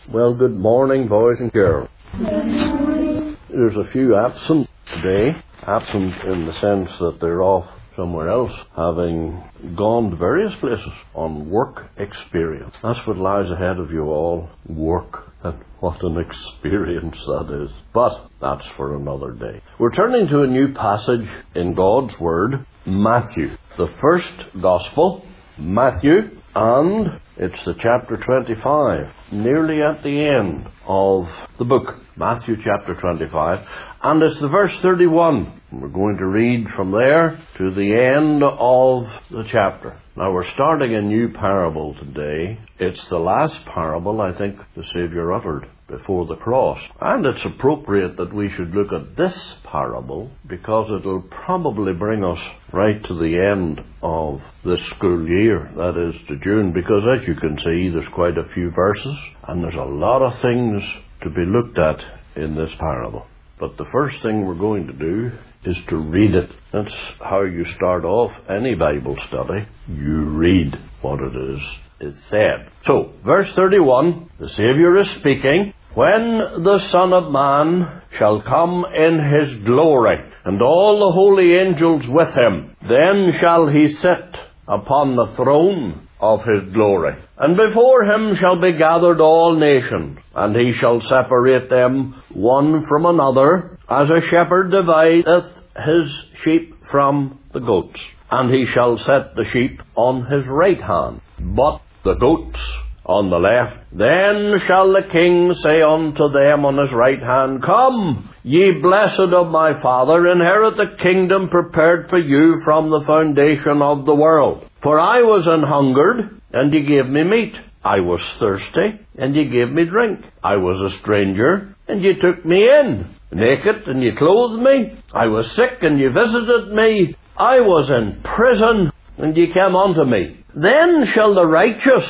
Well, good morning, boys and girls. There's a few absent today. Absent in the sense that they're off somewhere else, having gone to various places on work experience. That's what lies ahead of you all. Work. And what an experience that is. But that's for another day. We're turning to a new passage in God's Word, Matthew. The first Gospel, Matthew, and it's the chapter 25, nearly at the end of the book, Matthew chapter 25, and it's the verse 31. We're going to read from there to the end of the chapter. Now we're starting a new parable today. It's the last parable, I think, the Saviour uttered before the cross. And it's appropriate that we should look at this parable because it'll probably bring us right to the end of this school year, that is to June, because as you can see, there's quite a few verses and there's a lot of things to be looked at in this parable. But the first thing we're going to do is to read it. That's how you start off any Bible study. You read what it is said. So, verse 31, the Saviour is speaking. When the Son of Man shall come in his glory, and all the holy angels with him, then shall he sit upon the throne of his glory. And before him shall be gathered all nations, and he shall separate them one from another, as a shepherd divideth his sheep from the goats. And he shall set the sheep on his right hand, but the goats on the left. Then shall the King say unto them on his right hand, Come, ye blessed of my Father, inherit the kingdom prepared for you from the foundation of the world. For I was an hungered, and ye gave me meat. I was thirsty, and ye gave me drink. I was a stranger, and ye took me in. Naked, and ye clothed me. I was sick, and ye visited me. I was in prison, and ye came unto me. Then shall the righteous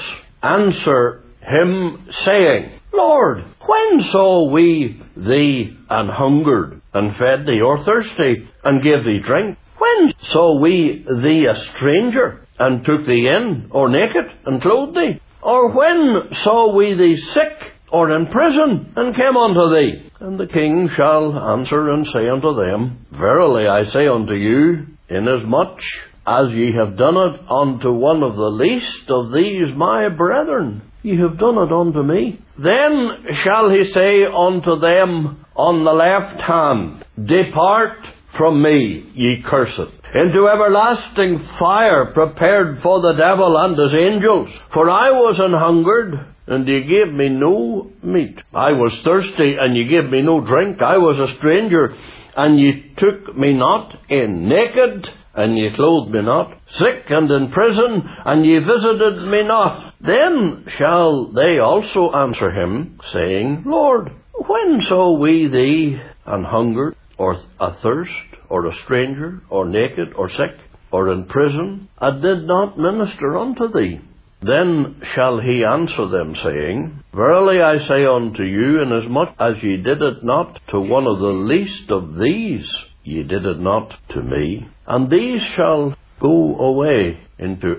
answer him, saying, Lord, when saw we thee an hungered, and fed thee, or thirsty, and gave thee drink? When saw we thee a stranger, and took thee in, or naked, and clothed thee? Or when saw we thee sick, or in prison, and came unto thee? And the King shall answer and say unto them, Verily I say unto you, inasmuch as ye have done it unto one of the least of these my brethren, ye have done it unto me. Then shall he say unto them on the left hand, Depart from me, ye cursed, into everlasting fire prepared for the devil and his angels. For I was an hungered, and ye gave me no meat. I was thirsty, and ye gave me no drink. I was a stranger, and ye took me not in. Naked, and ye clothed me not. Sick and in prison, and ye visited me not. Then shall they also answer him, saying, Lord, when saw we thee an hungered, or athirst, or a stranger, or naked, or sick, or in prison, and did not minister unto thee? Then shall he answer them, saying, Verily I say unto you, inasmuch as ye did it not to one of the least of these, ye did it not to me. And these shall go away into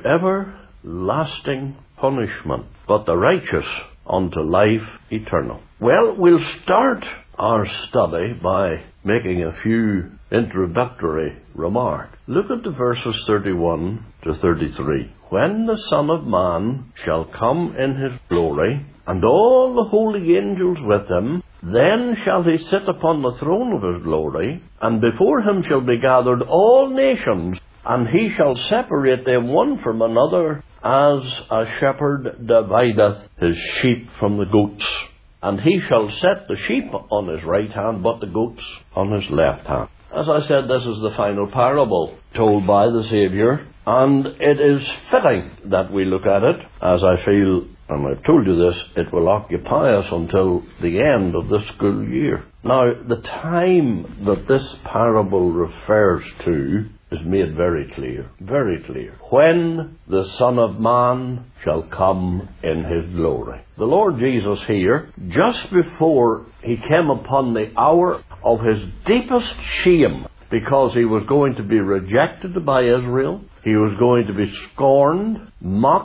everlasting punishment, but the righteous unto life eternal. Well, we'll start our study by making a few introductory remarks. Look at the verses 31 to 33. When the Son of Man shall come in his glory, and all the holy angels with him, then shall he sit upon the throne of his glory, and before him shall be gathered all nations, and he shall separate them one from another, as a shepherd divideth his sheep from the goats. And he shall set the sheep on his right hand, but the goats on his left hand. As I said, this is the final parable told by the Saviour, and it is fitting that we look at it, as I feel, and I've told you this, it will occupy us until the end of this school year. Now, the time that this parable refers to is made very clear, very clear. When the Son of Man shall come in his glory. The Lord Jesus here, just before he came upon the hour of his deepest shame, because he was going to be rejected by Israel, he was going to be scorned, mocked,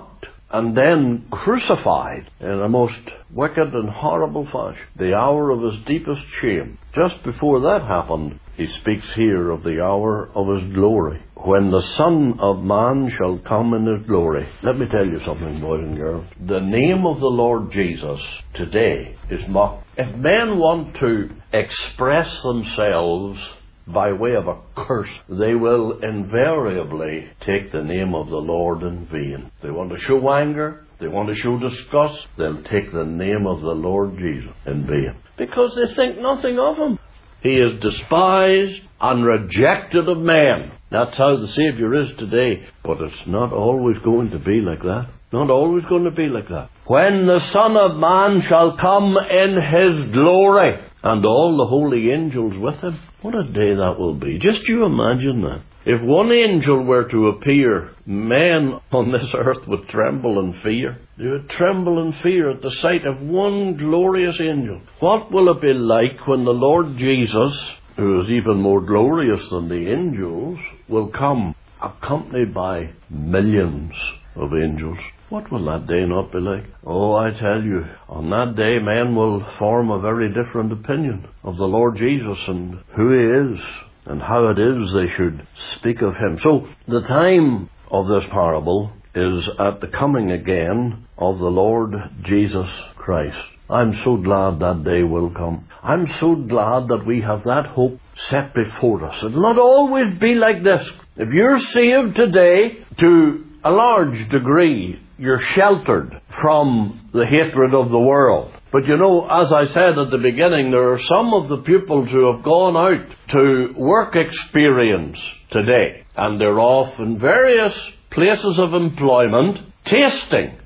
and then crucified in a most wicked and horrible fashion, the hour of his deepest shame. Just before that happened, he speaks here of the hour of his glory, when the Son of Man shall come in his glory. Let me tell you something, boys and girls. The name of the Lord Jesus today is mocked. If men want to express themselves by way of a curse, they will invariably take the name of the Lord in vain. They want to show anger, they want to show disgust, they'll take the name of the Lord Jesus in vain, because they think nothing of him. He is despised and rejected of men. That's how the Saviour is today. But it's not always going to be like that. Not always going to be like that. When the Son of Man shall come in his glory, and all the holy angels with him. What a day that will be. Just you imagine that. If one angel were to appear, men on this earth would tremble in fear. They would tremble in fear at the sight of one glorious angel. What will it be like when the Lord Jesus, who is even more glorious than the angels, will come accompanied by millions of angels? What will that day not be like? Oh, I tell you, on that day men will form a very different opinion of the Lord Jesus and who he is and how it is they should speak of him. So, the time of this parable is at the coming again of the Lord Jesus Christ. I'm so glad that day will come. I'm so glad that we have that hope set before us. It'll not always be like this. If you're saved today, to a large degree, you're sheltered from the hatred of the world. But you know, as I said at the beginning, there are some of the pupils who have gone out to work experience today. And they're off in various places of employment, tasting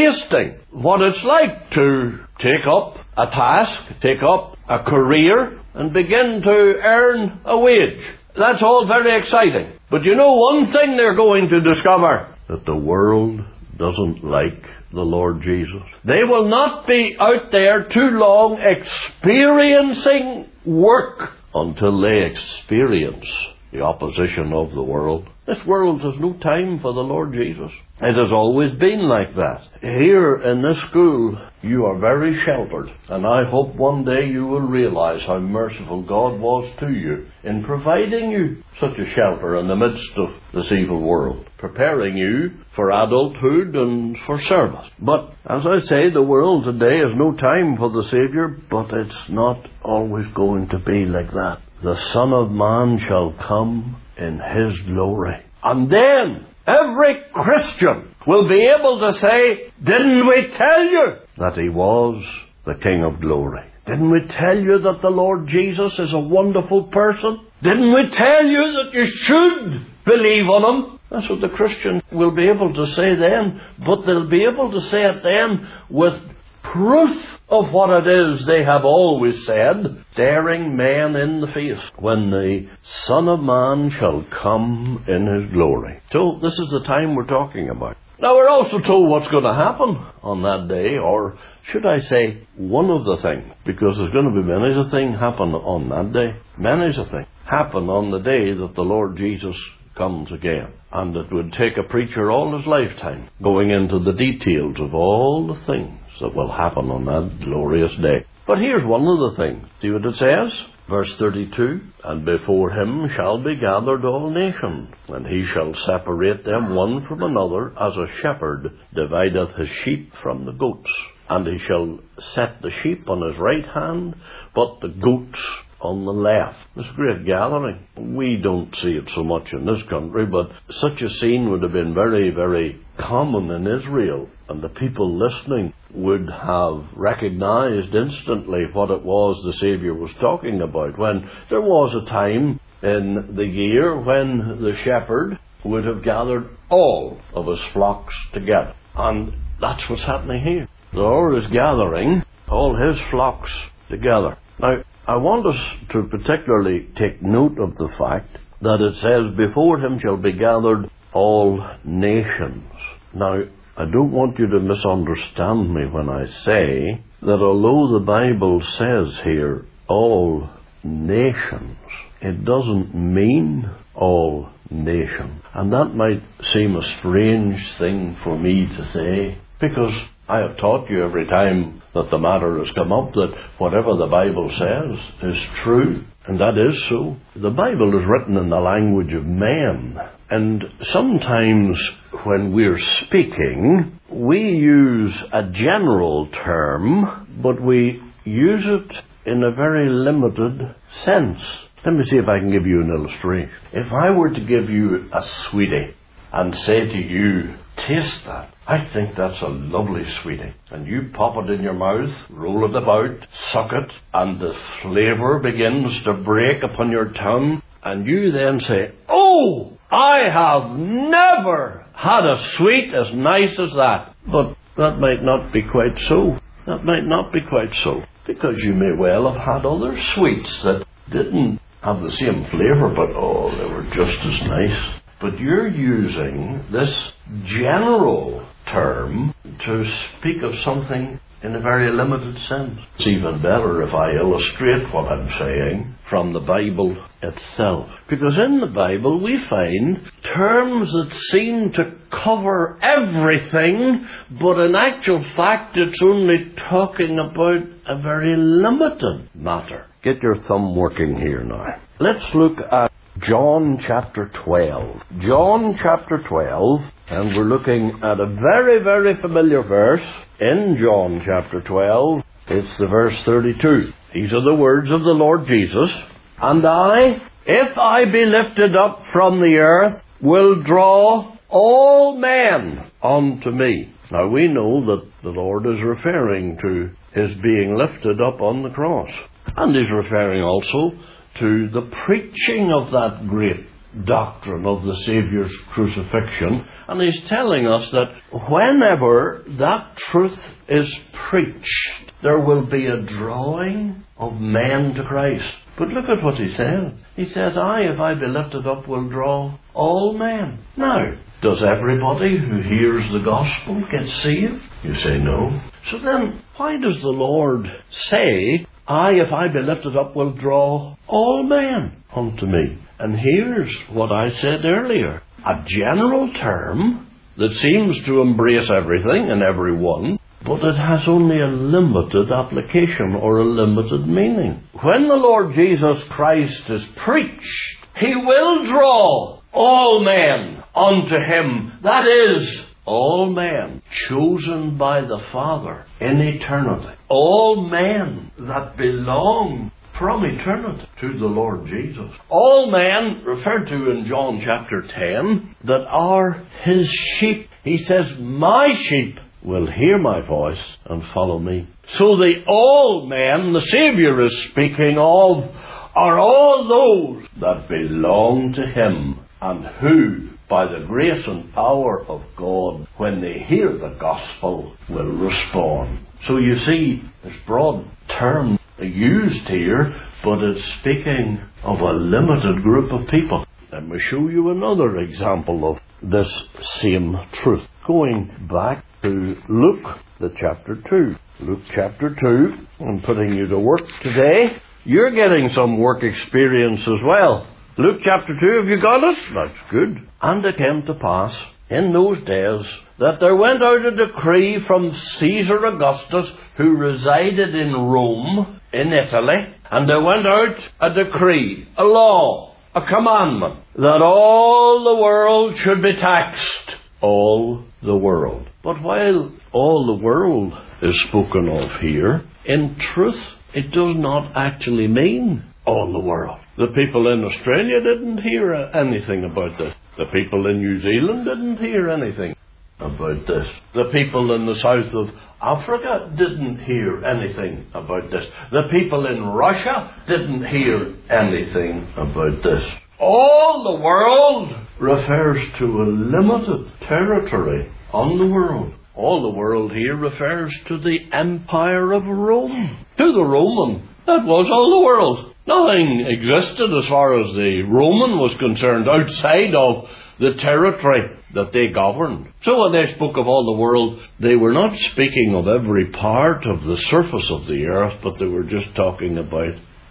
what it's like to take up a task, take up a career, and begin to earn a wage. That's all very exciting. But you know one thing they're going to discover? That the world doesn't like the Lord Jesus. They will not be out there too long experiencing work until they experience the opposition of the world. This world has no time for the Lord Jesus. It has always been like that. Here in this school, you are very sheltered, and I hope one day you will realize how merciful God was to you in providing you such a shelter in the midst of this evil world, preparing you for adulthood and for service. But, as I say, the world today has no time for the Saviour, but it's not always going to be like that. The Son of Man shall come in his glory. And then every Christian will be able to say, didn't we tell you that he was the King of glory? Didn't we tell you that the Lord Jesus is a wonderful person? Didn't we tell you that you should believe on him? That's what the Christian will be able to say then. But they'll be able to say it then with proof of what it is they have always said, staring men in the face, when the Son of Man shall come in his glory. So this is the time we're talking about. Now we're also told what's going to happen on that day, or should I say one of the things, because there's going to be many a thing happen on that day. Many a thing happen on the day that the Lord Jesus comes again. And it would take a preacher all his lifetime going into the details of all the things that will happen on that glorious day. But here's one of the things. See what it says? Verse 32, and before him shall be gathered all nations, and he shall separate them one from another, as a shepherd divideth his sheep from the goats. And he shall set the sheep on his right hand, but the goats on the left. This great gathering. We don't see it so much in this country, but such a scene would have been very, very common in Israel, and the people listening would have recognized instantly what it was the Saviour was talking about, when there was a time in the year when the shepherd would have gathered all of his flocks together. And that's what's happening here. The Lord is gathering all his flocks together. Now, I want us to particularly take note of the fact that it says, before him shall be gathered all nations. Now, I don't want you to misunderstand me when I say that although the Bible says here, all nations, it doesn't mean all nation. And that might seem a strange thing for me to say, because I have taught you every time that the matter has come up that whatever the Bible says is true, and that is so. The Bible is written in the language of men, and sometimes when we're speaking, we use a general term, but we use it in a very limited sense. Let me see if I can give you an illustration. If I were to give you a sweetie and say to you, taste that, I think that's a lovely sweetie. And you pop it in your mouth, roll it about, suck it, and the flavour begins to break upon your tongue. And you then say, oh, I have never had a sweet as nice as that. But that might not be quite so. That might not be quite so. Because you may well have had other sweets that didn't have the same flavour, but oh, they were just as nice. But you're using this general term to speak of something in a very limited sense. It's even better if I illustrate what I'm saying from the Bible itself. Because in the Bible we find terms that seem to cover everything, but in actual fact it's only talking about a very limited matter. Get your thumb working here now. Let's look at John chapter 12. John chapter 12, and we're looking at a very, very familiar verse in John chapter 12. It's the verse 32. These are the words of the Lord Jesus. And I, if I be lifted up from the earth, will draw all men unto me. Now we know that the Lord is referring to His being lifted up on the cross. And He's referring also to the preaching of that great doctrine of the Saviour's crucifixion. And He's telling us that whenever that truth is preached, there will be a drawing of men to Christ. But look at what He says. He says, I, if I be lifted up, will draw all men. Now, does everybody who hears the gospel get saved? You say no. So then, why does the Lord say, I, if I be lifted up, will draw all men unto me? And here's what I said earlier. A general term that seems to embrace everything and everyone, but it has only a limited application or a limited meaning. When the Lord Jesus Christ is preached, He will draw all men unto Him. That is, all men chosen by the Father in eternity. All men that belong from eternity to the Lord Jesus. All men referred to in John chapter 10 that are His sheep. He says, my sheep will hear my voice and follow me. So the all men the Saviour is speaking of are all those that belong to Him and who, by the grace and power of God, when they hear the gospel, will respond. So you see, this broad term used here, but it's speaking of a limited group of people. Let me show you another example of this same truth. Going back to Luke, the chapter 2. Luke chapter 2, I'm putting you to work today. You're getting some work experience as well. Luke chapter 2, have you got it? That's good. And it came to pass in those days that there went out a decree from Caesar Augustus, who resided in Rome, in Italy, and there went out a decree, a law, a commandment, that all the world should be taxed. All the world. But while all the world is spoken of here, in truth, it does not actually mean all the world. The people in Australia didn't hear anything about this. The people in New Zealand didn't hear anything about this. The people in the south of Africa didn't hear anything about this. The people in Russia didn't hear anything about this. All the world refers to a limited territory on the world. All the world here refers to the Empire of Rome. To the Roman, that was all the world. Nothing existed as far as the Roman was concerned outside of the territory that they governed. So when they spoke of all the world, they were not speaking of every part of the surface of the earth, but they were just talking about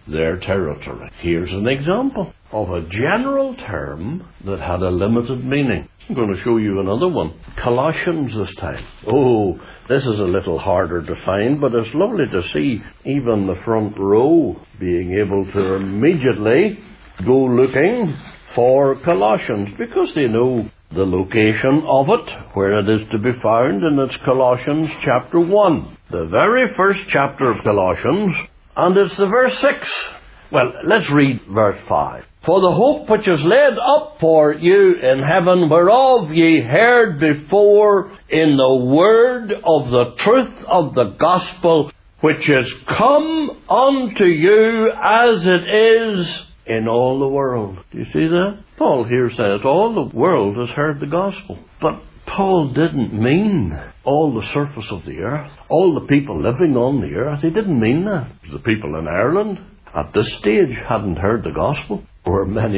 their territory. Here's an example of a general term that had a limited meaning. I'm going to show you another one. Colossians this time. Oh, this is a little harder to find, but it's lovely to see even the front row being able to immediately go looking for Colossians, because they know the location of it, where it is to be found, and it's Colossians chapter 1. The very first chapter of Colossians, and it's the verse 6. Well, let's read verse 5. For the hope which is laid up for you in heaven, whereof ye heard before in the word of the truth of the gospel, which is come unto you as it is in all the world. Do you see that? Paul here says all the world has heard the gospel. But Paul didn't mean all the surface of the earth, all the people living on the earth. He didn't mean that. The people in Ireland at this stage hadn't heard the gospel. There were many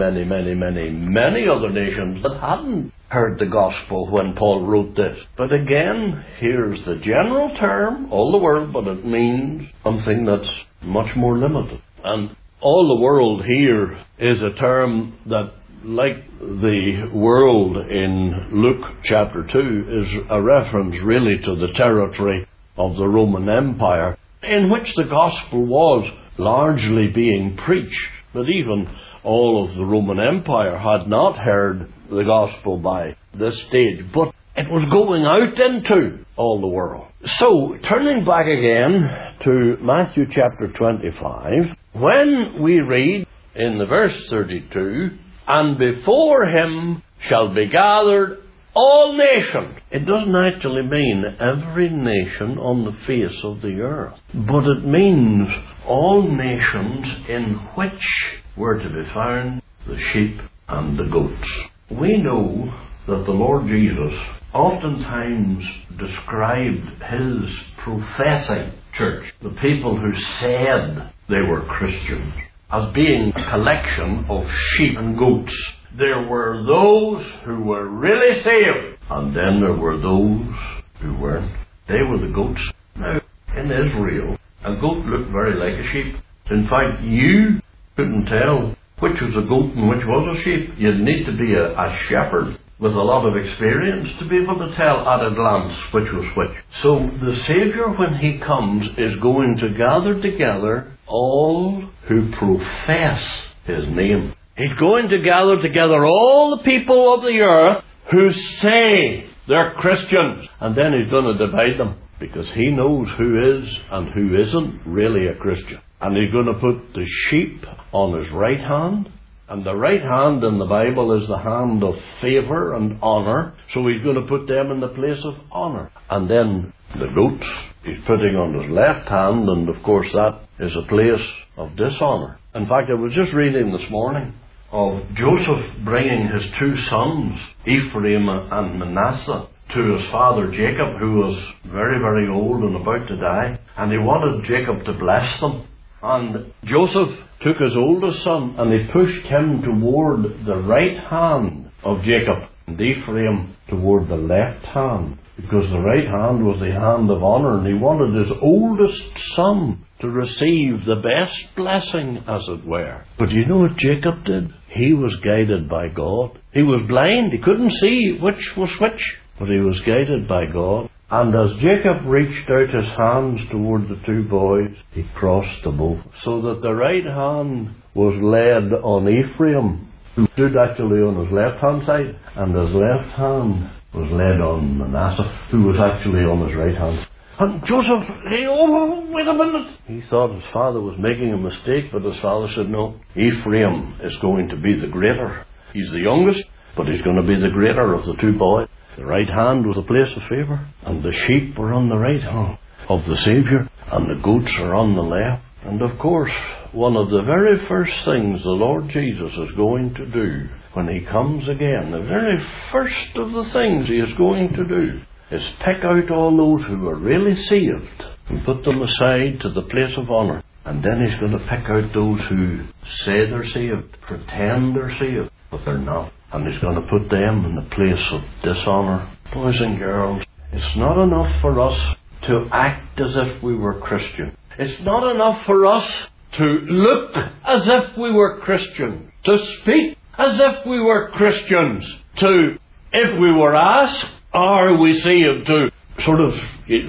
other nations that hadn't heard the gospel when Paul wrote this. But again, here's the general term, all the world, but it means something that's much more limited. And all the world here is a term that, like the world in Luke chapter 2, is a reference really to the territory of the Roman Empire, in which the gospel was largely being preached. But even all of the Roman Empire had not heard the gospel by this stage, but it was going out into all the world. So, turning back again to Matthew chapter 25, when we read in the verse 32, and before him shall be gathered all nations. It doesn't actually mean every nation on the face of the earth, but it means all nations in which were to be found the sheep and the goats. We know that the Lord Jesus oftentimes described his professing church, the people who said they were Christians, as being a collection of sheep and goats. There were those who were really saved, and then there were those who weren't. They were the goats. Now, in Israel, a goat looked very like a sheep. In fact, you couldn't tell which was a goat and which was a sheep. You'd need to be a shepherd with a lot of experience to be able to tell at a glance which was which. So the Saviour, when he comes, is going to gather together all who profess his name. He's going to gather together all the people of the earth who say they're Christians. And then he's going to divide them, because he knows who is and who isn't really a Christian. And he's going to put the sheep on his right hand. And the right hand in the Bible is the hand of favour and honour. So he's going to put them in the place of honour. And then the goats he's putting on his left hand, and of course that is a place of dishonour. In fact, I was just reading this morning of Joseph bringing his two sons, Ephraim and Manasseh, to his father Jacob, who was very old and about to die. And he wanted Jacob to bless them. And Joseph took his oldest son and he pushed him toward the right hand of Jacob, and Ephraim toward the left hand, because the right hand was the hand of honour, and he wanted his oldest son to receive the best blessing, as it were. But you know what Jacob did? He was guided by God. He was blind. He couldn't see which was which, but he was guided by God. And as Jacob reached out his hands toward the two boys, he crossed them over, so that the right hand was laid on Ephraim, who stood actually on his left-hand side, and his left hand was laid on Manasseh, who was actually on his right hand. And Joseph, wait a minute. He thought his father was making a mistake, but his father said, no, Ephraim is going to be the greater. He's the youngest, but he's going to be the greater of the two boys. The right hand was a place of favour, and the sheep were on the right hand of the Saviour, and the goats are on the left. And of course, one of the very first things the Lord Jesus is going to do when he comes again, the very first of the things he is going to do, is pick out all those who are really saved and put them aside to the place of honour. And then he's going to pick out those who say they're saved, pretend they're saved, but they're not. And he's going to put them in the place of dishonour. Boys and girls, it's not enough for us to act as if we were Christian. It's not enough for us to look as if we were Christians, to speak as if we were Christians, to, if we were asked, are we saved, to sort of,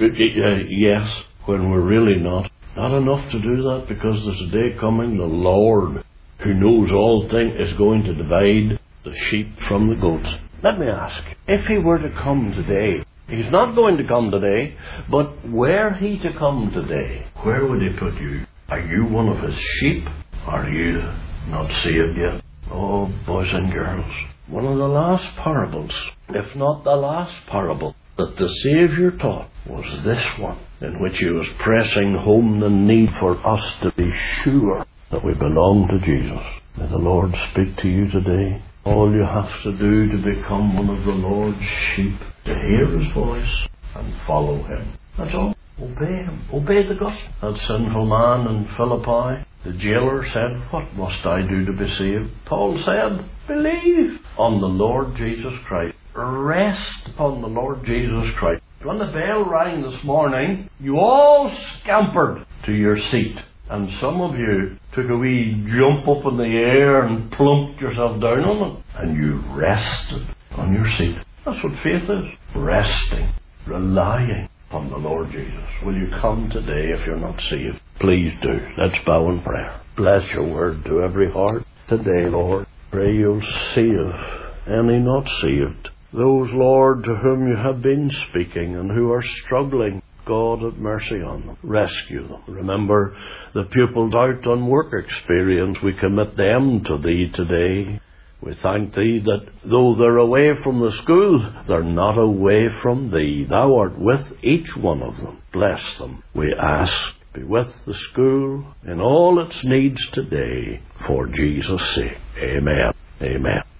yes, when we're really not. Not enough to do that, because there's a day coming, the Lord, who knows all things, is going to divide the sheep from the goats. Let me ask, if he were to come today, he's not going to come today, but were he to come today, where would he put you? Are you one of his sheep? Are you not saved yet? Oh, boys and girls, one of the last parables, if not the last parable, that the Saviour taught was this one, in which he was pressing home the need for us to be sure that we belong to Jesus. May the Lord speak to you today. All you have to do to become one of the Lord's sheep, to hear his voice and follow him. That's all. Obey him. Obey the gospel. That sinful man in Philippi, the jailer said, what must I do to be saved? Paul said, believe on the Lord Jesus Christ. Rest upon the Lord Jesus Christ. When the bell rang this morning, you all scampered to your seat. And some of you took a wee jump up in the air and plumped yourself down on it. And you rested on your seat. That's what faith is. Resting. Relying on the Lord Jesus. Will you come today if you're not saved? Please do. Let's bow in prayer. Bless your word to every heart today, Lord. Pray you'll save any not saved. Those, Lord, to whom you have been speaking and who are struggling, God have mercy on them. Rescue them. Remember the pupils out on work experience. We commit them to Thee today. We thank Thee that though they're away from the school, they're not away from Thee. Thou art with each one of them. Bless them, we ask. Be with the school in all its needs today, for Jesus' sake. Amen. Amen.